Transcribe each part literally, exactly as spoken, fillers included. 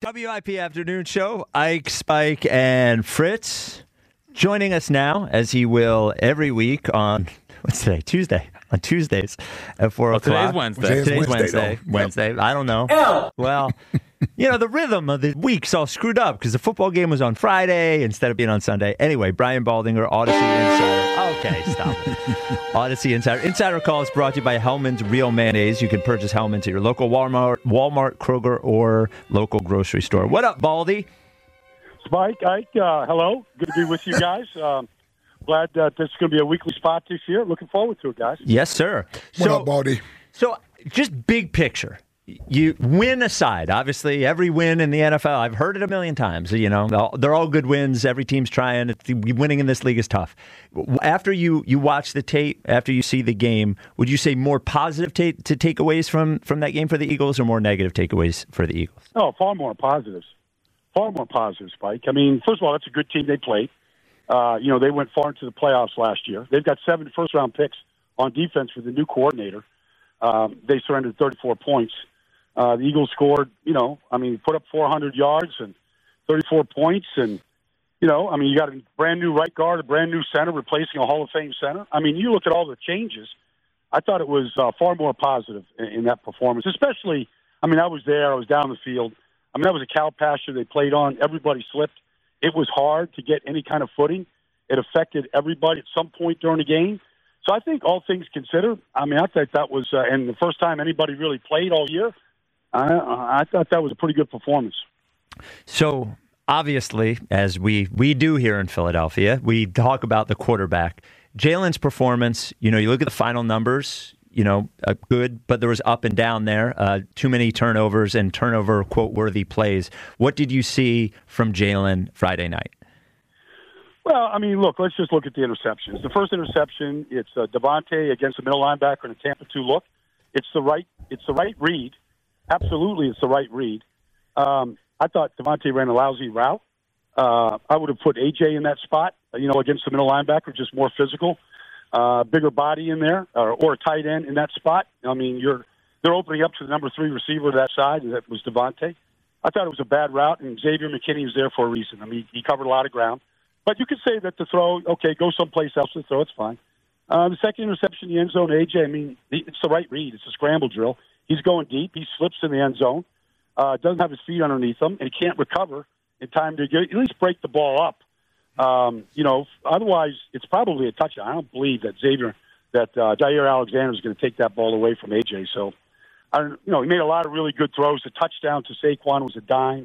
W I P Afternoon Show, Ike, Spike, and Fritz joining us now, as he will every week on, what's today, Tuesday, on Tuesdays at four well, o'clock. Today's Wednesday. Today's Today's Wednesday, Wednesday. Wednesday. Wednesday. I don't know. L. Well, you know, the rhythm of the week's all screwed up because the football game was on Friday instead of being on Sunday. Anyway, Brian Baldinger, Odyssey Insider. Okay, stop it. Odyssey Insider. Insider Call is brought to you by Hellman's Real Mayonnaise. You can purchase Hellman's at your local Walmart, Walmart, Kroger, or local grocery store. What up, Baldy? Spike, Ike, uh, hello. Good to be with you guys. Um, glad that this is going to be a weekly spot this year. Looking forward to it, guys. Yes, sir. What so, up, Baldy? So, just big picture. You win aside, obviously, every win in the N F L, I've heard it a million times. You know, they're all good wins. Every team's trying. Winning in this league is tough. After you, you watch the tape, after you see the game, would you say more positive ta- to takeaways from, from that game for the Eagles or more negative takeaways for the Eagles? Oh, far more positives. Far more positives, Spike. I mean, first of all, that's a good team they played. Uh, you know, they went far into the playoffs last year. They've got seven first-round picks on defense with the new coordinator. Um, they surrendered thirty-four points. Uh, the Eagles scored, you know, I mean, put up four hundred yards and thirty-four points. And, you know, I mean, you got a brand new right guard, a brand new center replacing a Hall of Fame center. I mean, you look at all the changes. I thought it was uh, far more positive in, in that performance, especially, I mean, I was there. I was down the field. I mean, that was a cow pasture they played on. Everybody slipped. It was hard to get any kind of footing. It affected everybody at some point during the game. So I think all things considered, I mean, I thought that was, uh, and the first time anybody really played all year, I, I thought that was a pretty good performance. So, obviously, as we, we do here in Philadelphia, we talk about the quarterback. Jalen's performance, you know, you look at the final numbers, you know, uh, good, but there was up and down there. Uh, too many turnovers and turnover, quote-worthy plays. What did you see from Jalen Friday night? Well, I mean, look, let's just look at the interceptions. The first interception, it's uh, Devontae against the middle linebacker in a Tampa two look. It's the right, it's the right read. Absolutely, it's the right read. Um, I thought Devontae ran a lousy route. Uh, I would have put A J in that spot, you know, against the middle linebacker, just more physical, uh, bigger body in there, or, or a tight end in that spot. I mean, you're they're opening up to the number three receiver to that side, and that was Devontae. I thought it was a bad route, and Xavier McKinney was there for a reason. I mean, he covered a lot of ground. But you could say that the throw, okay, go someplace else to throw, it's fine. Uh, the second interception in the end zone, A J, I mean, it's the right read. It's a scramble drill. He's going deep. He slips in the end zone, uh, doesn't have his feet underneath him, and he can't recover in time to get, at least break the ball up. Um, you know, otherwise, it's probably a touchdown. I don't believe that Xavier, that uh, Jair Alexander is going to take that ball away from A J. So, I don't, you know, he made a lot of really good throws. The touchdown to Saquon was a dime.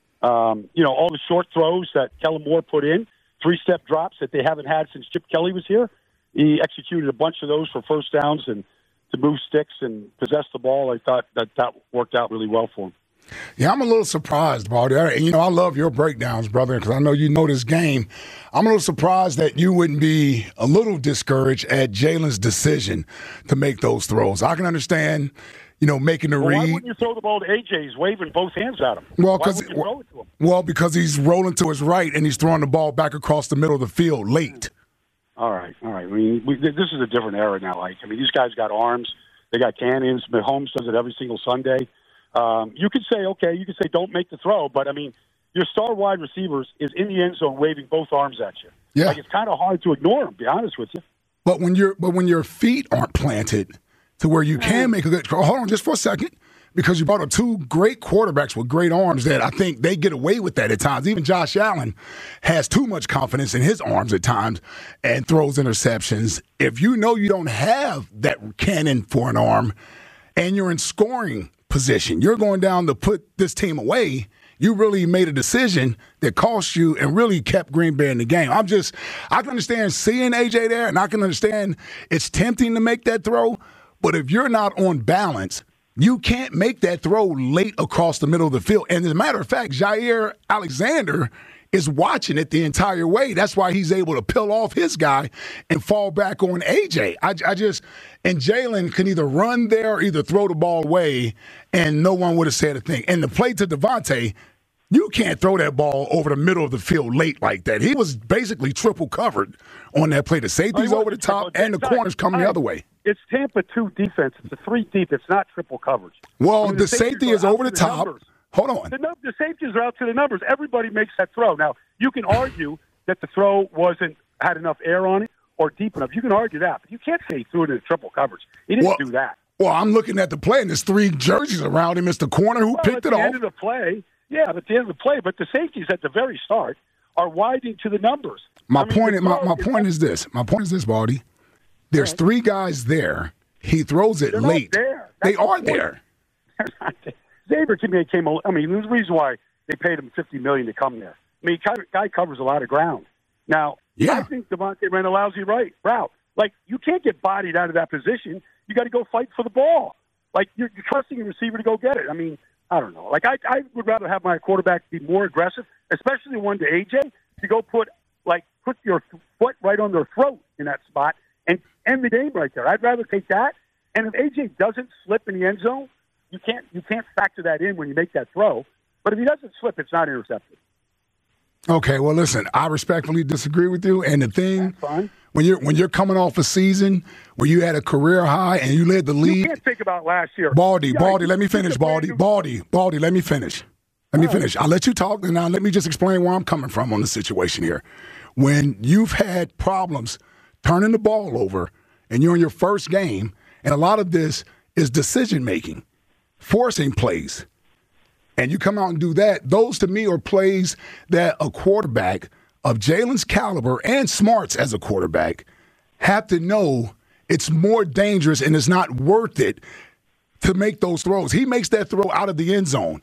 Um, you know, all the short throws that Kellen Moore put in, three-step drops that they haven't had since Chip Kelly was here. He executed a bunch of those for first downs and to move sticks and possess the ball. I thought that that worked out really well for him. Yeah, I'm a little surprised about it. And, you know, I love your breakdowns, brother, because I know you know this game. I'm a little surprised that you wouldn't be a little discouraged at Jalen's decision to make those throws. I can understand, you know, making the well, read. Why wouldn't you throw the ball to A J? He's waving both hands at him. Well, why because you throw it to him? well, because he's rolling to his right and he's throwing the ball back across the middle of the field late. All right, all right. I mean, we, this is a different era now. Like, I mean, these guys got arms. They got cannons. Mahomes does it every single Sunday. Um, you could say, okay, you could say don't make the throw, but, I mean, your star wide receivers is in the end zone waving both arms at you. Yeah. Like, it's kind of hard to ignore them, to be honest with you. But when you're, but when your feet aren't planted to where you can make a good – hold on just for a second. Because you brought up two great quarterbacks with great arms that I think they get away with that at times. Even Josh Allen has too much confidence in his arms at times and throws interceptions. If you know you don't have that cannon for an arm and you're in scoring position, you're going down to put this team away, you really made a decision that cost you and really kept Green Bay in the game. I'm just – I can understand seeing A J there, and I can understand it's tempting to make that throw, but if you're not on balance – you can't make that throw late across the middle of the field. And as a matter of fact, Jair Alexander is watching it the entire way. That's why he's able to peel off his guy and fall back on A J. I, I just – and Jalen can either run there or either throw the ball away, and no one would have said a thing. And the play to Devontae, you can't throw that ball over the middle of the field late like that. He was basically triple covered on that play. The safety's over the top and the corner's coming the other way. It's Tampa two defense. It's a three deep. It's not triple coverage. Well, I mean, the, the safety is over the top. Numbers. Hold on. The, the safeties are out to the numbers. Everybody makes that throw. Now, you can argue that the throw wasn't had enough air on it or deep enough. You can argue that, but you can't say he threw it in triple coverage. He didn't well, do that. Well, I'm looking at the play, and there's three jerseys around him. It's the corner who well, picked it off. At the end of the play, yeah, at the end of the play, but the safeties at the very start are widening to the numbers. My I mean, point, my, my is point is this. My point is this, Baldy. There's right. three guys there. He throws it They're late. Not there. They are the there. Xavier to me came. I mean, there's a reason why they paid him fifty million dollars to come there. I mean, guy covers a lot of ground. Now, yeah. I think Devontae ran a lousy right route. Like, you can't get bodied out of that position. You got to go fight for the ball. Like, you're, you're trusting a receiver to go get it. I mean, I don't know. Like, I, I would rather have my quarterback be more aggressive, especially one to A J, to go put, like, put your foot right on their throat in that spot and end the game right there. I'd rather take that. And if A J doesn't slip in the end zone, you can't you can't factor that in when you make that throw. But if he doesn't slip, it's not intercepted. Okay, well, listen, I respectfully disagree with you. And the thing, when you're when you're coming off a season where you had a career high and you led the league. You can't think about last year. Baldy, yeah, Baldy, let me finish, Baldy. Baldy, Baldy, let me finish. Let me finish. I'll let you talk, and now let me just explain where I'm coming from on the situation here. When you've had problems turning the ball over and you're in your first game, and a lot of this is decision-making, forcing plays, and you come out and do that, those to me are plays that a quarterback of Jalen's caliber and smarts as a quarterback have to know it's more dangerous and it's not worth it to make those throws. He makes that throw out of the end zone.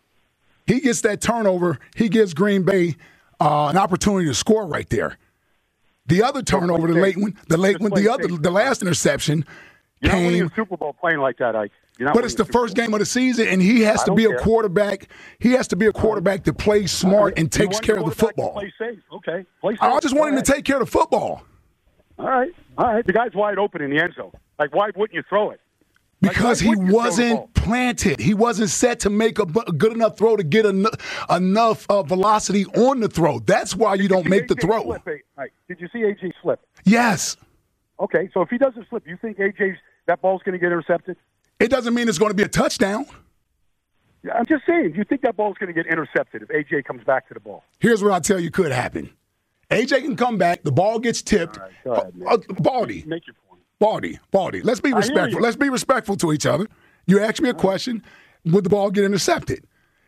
He gets that turnover. He gives Green Bay uh, an opportunity to score right there. The other turnover, the late one, the late one, the other, the last interception You're came. not winning a Super Bowl playing like that, Ike. But it's the first game of the season, and he has to be a quarterback. He has to be a quarterback that plays smart and takes care of the football. Play safe, okay. Play safe. I just want him to take care of the football. All right, all right. The guy's wide open in the end zone. Like, why wouldn't you throw it? Because he wasn't planted. He wasn't set to make a good enough throw to get en- enough uh, velocity on the throw. That's why you don't make the throw. Slip, right. Did you see A J slip? Yes. Okay, so if he doesn't slip, you think A J's that ball's going to get intercepted? It doesn't mean it's going to be a touchdown. Yeah, I'm just saying, do you think that ball's going to get intercepted if A J comes back to the ball? Here's what I tell you could happen. A J can come back. The ball gets tipped. All right, go ahead, man. Uh, Baldy. Make your point. Baldy. Baldy. Let's be respectful. Let's be respectful to each other. You asked me a question. Would the ball get intercepted?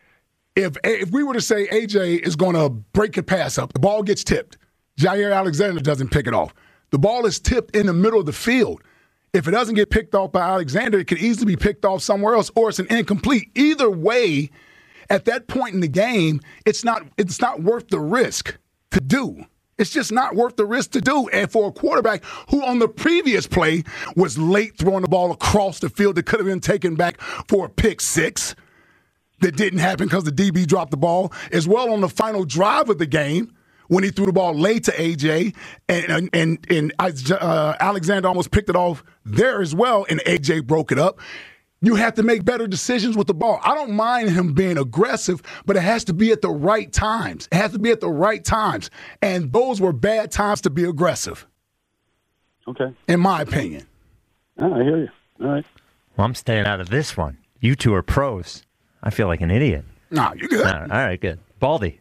If if we were to say A J is going to break a pass up, the ball gets tipped. Jair Alexander doesn't pick it off. The ball is tipped in the middle of the field. If it doesn't get picked off by Alexander, it could easily be picked off somewhere else, or it's an incomplete. Either way, at that point in the game, it's not it's not worth the risk to do. It's just not worth the risk to do. And for a quarterback who on the previous play was late throwing the ball across the field that could have been taken back for a pick six that didn't happen because the D B dropped the ball, as well on the final drive of the game when he threw the ball late to A J, and and and uh, Alexander almost picked it off there as well, and A J broke it up. You have to make better decisions with the ball. I don't mind him being aggressive, but it has to be at the right times. It has to be at the right times, and those were bad times to be aggressive. Okay, in my opinion. Oh, I hear you. All right. Well, I'm staying out of this one. You two are pros. I feel like an idiot. No, you're good. All right, good. Baldy.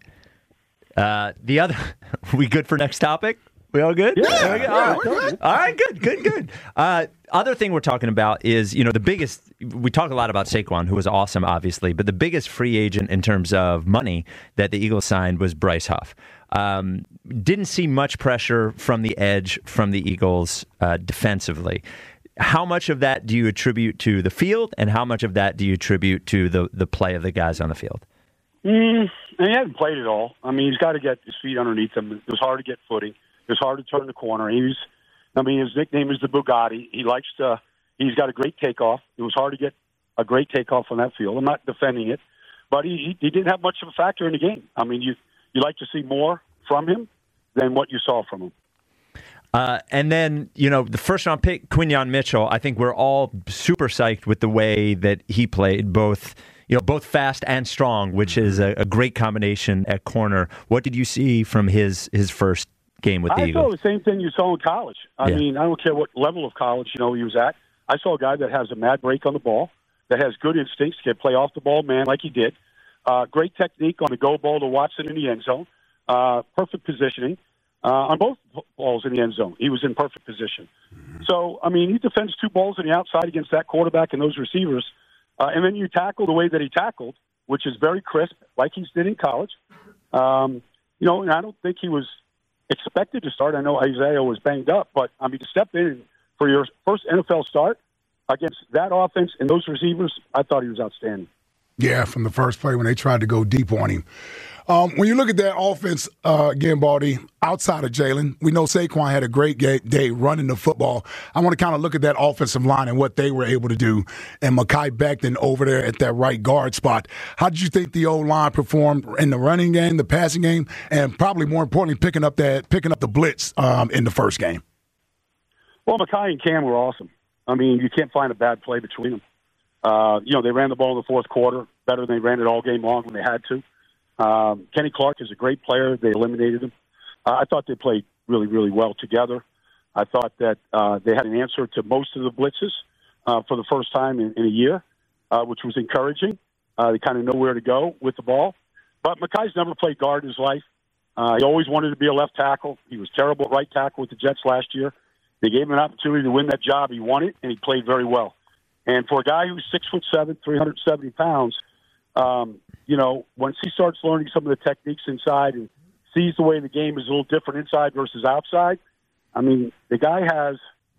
Uh, the other, we good for next topic? We all good? Yeah. yeah all, right. Good. all right, good, good, good. Uh, other thing we're talking about is, you know, the biggest, we talk a lot about Saquon, who was awesome, obviously, but the biggest free agent in terms of money that the Eagles signed was Bryce Huff. Um, didn't see much pressure from the edge from the Eagles uh, defensively. How much of that do you attribute to the field, and how much of that do you attribute to the, the play of the guys on the field? Mm, and he hasn't played it all. I mean, he's got to get his feet underneath him. It was hard to get footing. It was hard to turn the corner. He was, I mean, his nickname is the Bugatti. He likes to. He's got a great takeoff. It was hard to get a great takeoff on that field. I'm not defending it, but he he, he didn't have much of a factor in the game. I mean, you you like to see more from him than what you saw from him. Uh, and then, you know, the first round pick, Quinyon Mitchell, I think we're all super psyched with the way that he played, both, you know, both fast and strong, which is a, a great combination at corner. What did you see from his his first game with the I Eagles? saw the same thing you saw in college. I yeah. mean, I don't care what level of college, you know, he was at. I saw a guy that has a mad break on the ball, that has good instincts, can play off the ball, man, like he did. Uh, great technique on the go ball to Watson in the end zone. Uh, perfect positioning uh, on both balls in the end zone. He was in perfect position. Mm-hmm. So, I mean, he defends two balls on the outside against that quarterback and those receivers. Uh, and then you tackle the way that he tackled, which is very crisp, like he did in college. Um, you know, and I don't think he was expected to start. I know Isaiah was banged up, but, I mean, to step in for your first N F L start against that offense and those receivers, I thought he was outstanding. Yeah, from the first play when they tried to go deep on him. Um, when you look at that offense, uh, again, Baldy, outside of Jalen, we know Saquon had a great day running the football. I want to kind of look at that offensive line and what they were able to do. And Mekhi Becton over there at that right guard spot. How did you think the O-line performed in the running game, the passing game, and probably more importantly, picking up that picking up the blitz um, in the first game? Well, Mekhi and Cam were awesome. I mean, you can't find a bad play between them. Uh, you know, they ran the ball in the fourth quarter better than they ran it all game long when they had to. Um, Kenny Clark is a great player. They eliminated him. Uh, I thought they played really, really well together. I thought that uh, they had an answer to most of the blitzes uh, for the first time in, in a year, uh, which was encouraging. Uh, they kind of know where to go with the ball. But Mekhi's never played guard in his life. Uh, he always wanted to be a left tackle. He was terrible at right tackle with the Jets last year. They gave him an opportunity to win that job. He won it, and he played very well. And for a guy who's six foot seven, three hundred seventy pounds, um, you know, once he starts learning some of the techniques inside and sees the way the game is a little different inside versus outside, I mean, the guy has.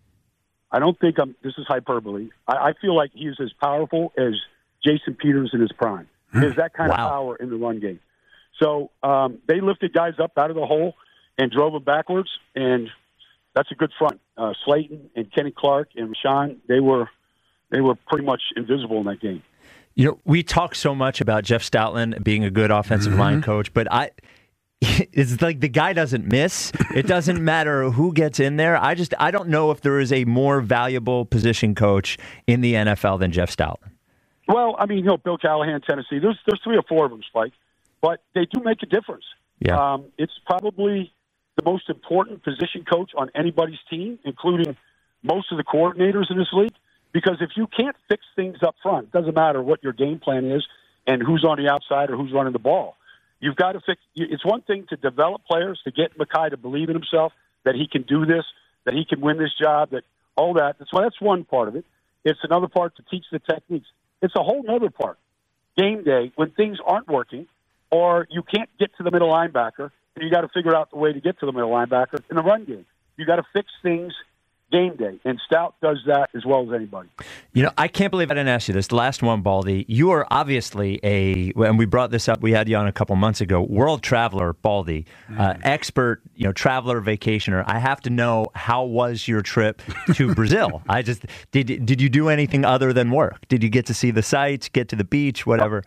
I don't think I'm. This is hyperbole. I, I feel like he is as powerful as Jason Peters in his prime. There's that kind wow. of power in the run game. So um, they lifted guys up out of the hole and drove them backwards, and that's a good front. Uh, Slayton and Kenny Clark and Rashawn, they were. They were pretty much invisible in that game. You know, we talk so much about Jeff Stoutland being a good offensive mm-hmm. line coach, but I, it's like the guy doesn't miss. It doesn't matter who gets in there. I just, I don't know if there is a more valuable position coach in the N F L than Jeff Stoutland. Well, I mean, you know, Bill Callahan, Tennessee, there's, there's three or four of them, Spike, but they do make a difference. Yeah. Um, it's probably the most important position coach on anybody's team, including most of the coordinators in this league. Because if you can't fix things up front, it doesn't matter what your game plan is and who's on the outside or who's running the ball. You've got to fix. It's one thing to develop players, to get Mekhi to believe in himself, that he can do this, that he can win this job, that all that. So that's one part of it. It's another part to teach the techniques. It's a whole other part. Game day, when things aren't working or you can't get to the middle linebacker, and you got to figure out the way to get to the middle linebacker in the run game. You got to fix things game day, and Stout does that as well as anybody. You know, I can't believe I didn't ask you this. The last one, Baldy, you are obviously a, and we brought this up, we had you on a couple months ago, world traveler, Baldy, mm. uh, expert, you know, traveler, vacationer. I have to know, how was your trip to Brazil? I just, did did you do anything other than work? Did you get to see the sights, get to the beach, whatever?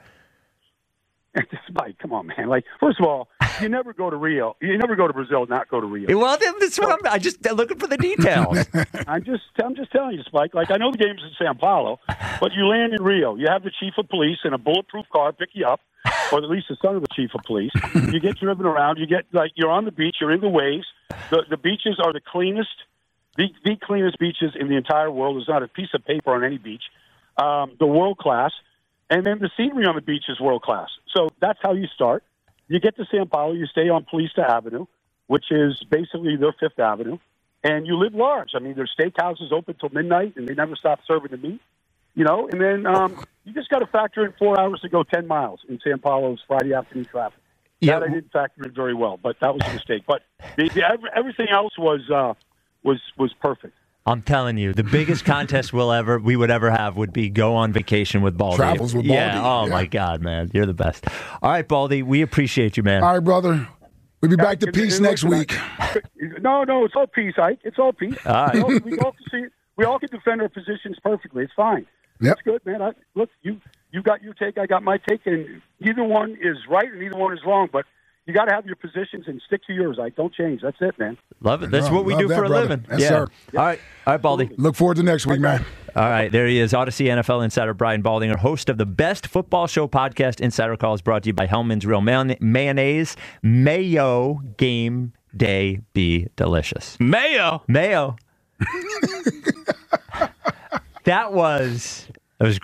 Spike, come on, man. Like, first of all, you never go to Rio. You never go to Brazil, not go to Rio. Well, that's what I'm. I just looking for the details. I'm just, I'm just telling you, Spike. Like, I know the game's in Sao Paulo, but you land in Rio. You have the chief of police in a bulletproof car pick you up, or at least the son of the chief of police. You get driven around. You get like you're on the beach. You're in the waves. The the beaches are the cleanest, the the cleanest beaches in the entire world. There's not a piece of paper on any beach. Um, the world class. And then the scenery on the beach is world-class. So that's how you start. You get to Sao Paulo, you stay on Paulista Avenue, which is basically their Fifth Avenue, and you live large. I mean, there's steakhouses open till midnight, and they never stop serving the meat, you know. And then um, you just got to factor in four hours to go ten miles in Sao Paulo's Friday afternoon traffic. Yeah. That I didn't factor in very well, but that was a mistake. But the, the, everything else was uh, was was perfect. I'm telling you, the biggest contest we'll ever we would ever have would be go on vacation with Baldy. Travels with Baldy. Yeah. Oh, yeah. My God, man. You're the best. All right, Baldy, we appreciate you, man. All right, brother. We'll be back to peace next week. No, no, it's all peace, Ike. It's all peace. All right. we, all, we, all can see, we all can defend our positions perfectly. It's fine. Yep. It's good, man. I, look, you you got your take, I got my take, and neither one is right and neither one is wrong, but you got to have your positions and stick to yours. Ike. Don't change. That's it, man. Love it. That's no, what we do that, for a brother. living. Yes, yeah. sir. Yep. All right. All right, Baldy. Look forward to next week, man. All right, there he is, Odyssey N F L insider Brian Baldinger, host of the Best Football Show podcast. Insider Call is brought to you by Hellman's Real Mayonnaise. Mayo game day be delicious. Mayo. Mayo. That was, that was great.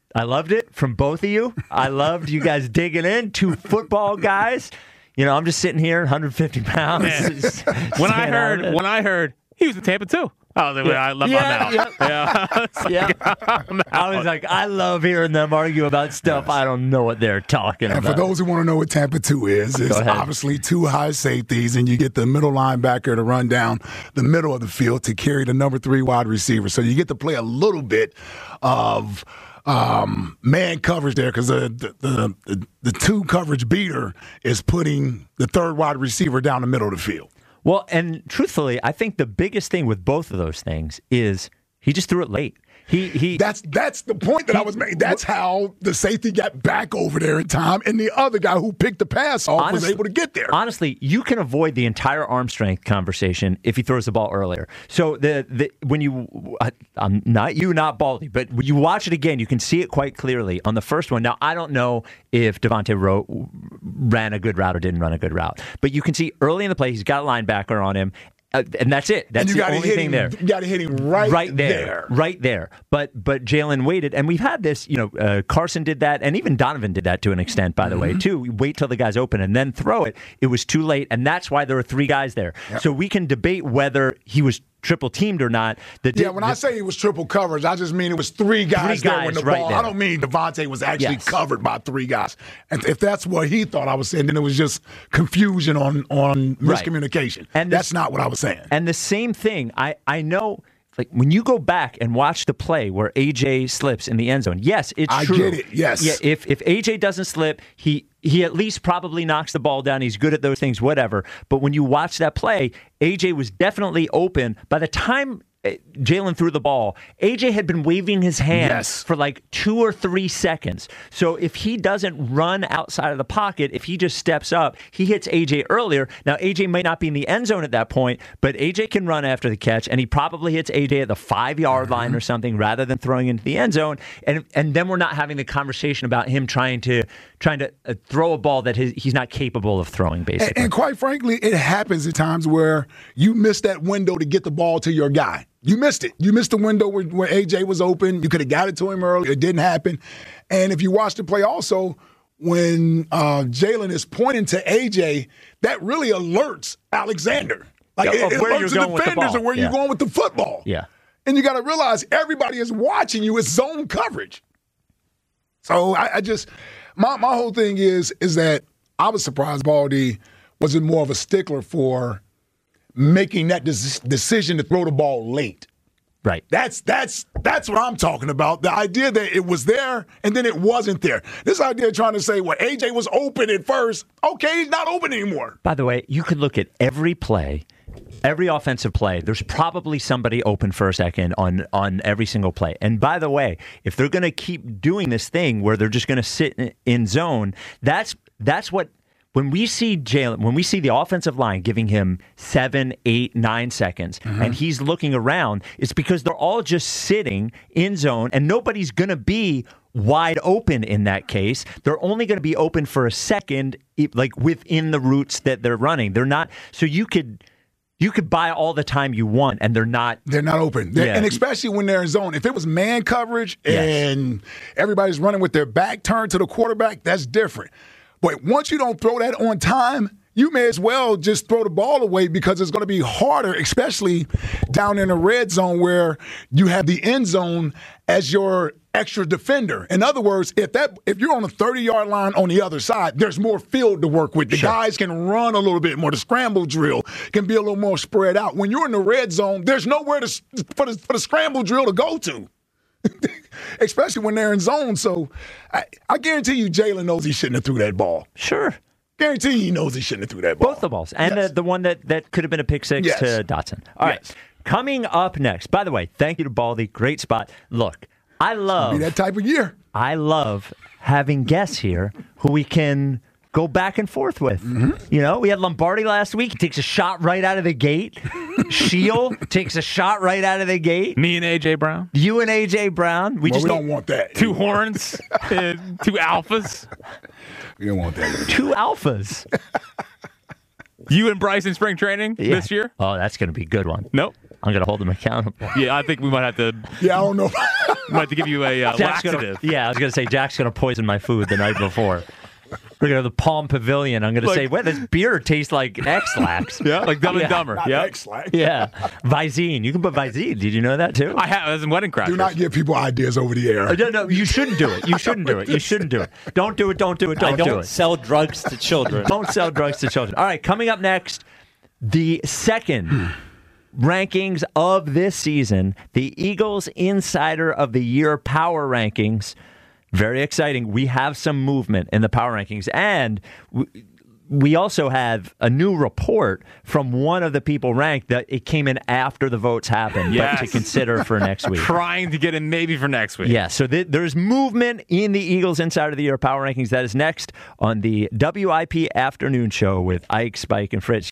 I loved it from both of you. I loved you guys digging in. Two football guys. You know, I'm just sitting here, one hundred fifty pounds. Just, when I heard, when I heard he was in Tampa too. I was like, yeah. I love yeah, him out. Yeah, yeah. Like, yeah. I was like, I love hearing them argue about stuff. Yes. I don't know what they're talking and about. And for those who want to know what Tampa two is, it's obviously two high safeties, and you get the middle linebacker to run down the middle of the field to carry the number three wide receiver. So you get to play a little bit of um, man coverage there because the the, the the two coverage beater is putting the third wide receiver down the middle of the field. Well, and truthfully, I think the biggest thing with both of those things is he just threw it late. He he. That's that's the point that he, I was making. That's how the safety got back over there in time, and the other guy who picked the pass off honestly, was able to get there. Honestly, you can avoid the entire arm strength conversation if he throws the ball earlier. So the the when you, I'm not you, not Baldy, but when you watch it again, you can see it quite clearly on the first one. Now, I don't know if Devontae Rowe ran a good route or didn't run a good route, but you can see early in the play he's got a linebacker on him. Uh, and that's it. That's the only thing him, there. You got to hit him right, right there, there. Right there. But but Jalen waited, and we've had this, you know, uh, Carson did that, and even Donovan did that to an extent, by the mm-hmm. way, too. We wait till the guy's open and then throw it. It was too late, and that's why there were three guys there. Yep. So we can debate whether he was triple teamed or not. The, yeah, when the, I say it was triple coverage, I just mean it was three guys, three guys there when the right ball. there. I don't mean Devontae was actually yes. covered by three guys. And if that's what he thought I was saying, then it was just confusion on on miscommunication. Right. And that's this, not what I was saying. And the same thing, I, I know. Like when you go back and watch the play where A J slips in the end zone, yes, it's I true. I get it, yes. Yeah, if if A J doesn't slip, he he at least probably knocks the ball down. He's good at those things, whatever. But when you watch that play, A J was definitely open. By the time Jalen threw the ball, A J had been waving his hands yes. for like two or three seconds. So if he doesn't run outside of the pocket, if he just steps up, he hits A J earlier. Now, A J might not be in the end zone at that point, but A J can run after the catch, and he probably hits A J at the five-yard mm-hmm. line or something rather than throwing into the end zone. And and then we're not having the conversation about him trying to trying to uh, throw a ball that his, he's not capable of throwing, basically. And, and quite frankly, it happens at times where you miss that window to get the ball to your guy. You missed it. You missed the window where, where A J was open. You could have got it to him early. It didn't happen. And if you watch the play also, when uh, Jalen is pointing to A J, that really alerts Alexander. Like yeah, it, it where alerts you're the going defenders with the of where yeah. you're going with the football. Yeah. And you got to realize everybody is watching you. It's zone coverage. So I, I just my my whole thing is is that I was surprised Baldy wasn't more of a stickler for making that des- decision to throw the ball late. Right. That's that's that's what I'm talking about. The idea that it was there and then it wasn't there. This idea of trying to say, well, A J was open at first. Okay, he's not open anymore. By the way, you could look at every play, every offensive play. There's probably somebody open for a second on, on every single play. And by the way, if they're going to keep doing this thing where they're just going to sit in, in zone, that's that's what when we see Jalen, when we see the offensive line giving him seven, eight, nine seconds, mm-hmm. and he's looking around, it's because they're all just sitting in zone, and nobody's going to be wide open in that case. They're only going to be open for a second, like within the routes that they're running. They're not. So you could. You could buy all the time you want, and they're not. They're not open. They're, yeah. And especially when they're in zone. If it was man coverage yes. and everybody's running with their back turned to the quarterback, that's different. But once you don't throw that on time, you may as well just throw the ball away because it's going to be harder, especially down in the red zone where you have the end zone as your extra defender. In other words, if that if you're on a thirty-yard line on the other side, there's more field to work with. The sure. guys can run a little bit more. The scramble drill can be a little more spread out. When you're in the red zone, there's nowhere to, for, the, for the scramble drill to go to. Especially when they're in zone. So I, I guarantee you Jalen knows he shouldn't have threw that ball. Sure. Guarantee he knows he shouldn't have threw that ball. Both the balls. And yes. the, the one that, that could have been a pick six yes. to Dotson. All yes. right. Coming up next. By the way, thank you to Baldy. Great spot. Look, I love. Be that type of year. I love having guests here who we can go back and forth with. Mm-hmm. You know, we had Lombardi last week. He takes a shot right out of the gate. Sheil takes a shot right out of the gate. Me and A J Brown. You and A J Brown. We well, just we don't want that. Two horns, uh, two alphas. We don't want that. Two alphas. You and Bryce in spring training yeah. this year? Oh, that's going to be a good one. Nope. I'm going to hold them accountable. Yeah, I think we might have to. Yeah, I don't know. Might have to give you a uh, Jack's laxative. Gonna, yeah, I was going to say Jack's going to poison my food the night before. We're going to the Palm Pavilion. I'm going to Like- say, well, this beer tastes like X-Lax. Yeah, like Dumb and Yeah. Dumber. Not Yeah, X-Lax. Yeah. Visine. You can put Visine. Did you know that too? I have as in Wedding Crashers. Do not give people ideas over the air. No, no, you shouldn't do it. You shouldn't do it. You shouldn't do it. Don't do it. Don't do it. Don't, I don't do it. sell drugs to children. Don't sell drugs to children. All right, coming up next, the second rankings of this season, the Eagles Insider of the Year Power Rankings. Very exciting. We have some movement in the power rankings, and we, we also have a new report from one of the people ranked that it came in after the votes happened, Yes. but to consider for next week. Trying to get in maybe for next week. Yeah, so th- there's movement in the Eagles Insider of the Year Power Rankings. That is next on the W I P Afternoon Show with Ike, Spike, and Fritz.